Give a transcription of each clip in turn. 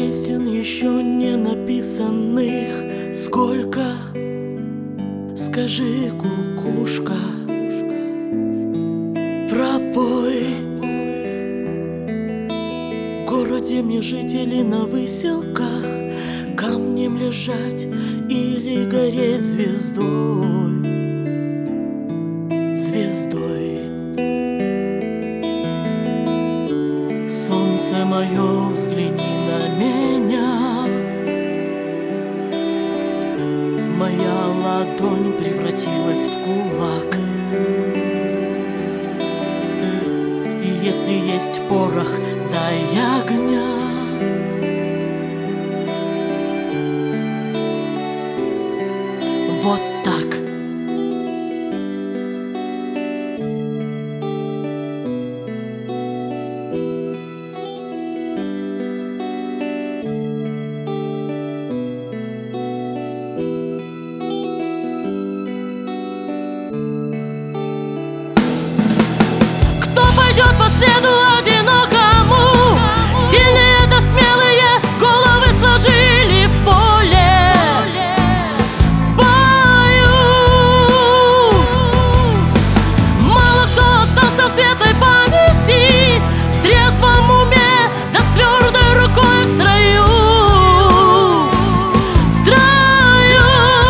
Песен еще не написанных сколько, скажи, кукушка, пропой. В городе мне жить или на выселках, камнем лежать или гореть звездой, звездой. Солнце мое, взгляни на меня. Моя ладонь превратилась в кулак. И если есть порох, дай огня. Вот так. Пойдет по следу одинокому, сильные да смелые головы сложили в поле, в бою. Мало кто остался в светлой памяти, в трезвом уме да с твердой рукой в строю, в строю.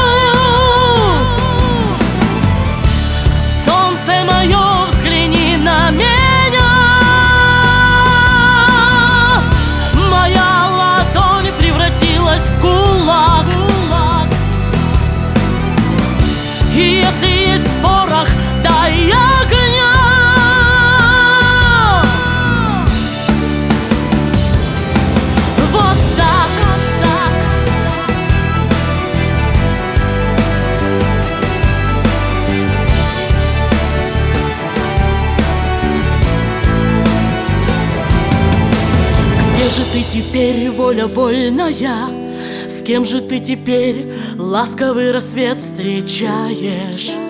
Солнце мое, взгляни на меня. В кулак. И если есть порох, дай огня. Вот так. Где же ты теперь, воля вольная? С кем же ты теперь ласковый рассвет встречаешь?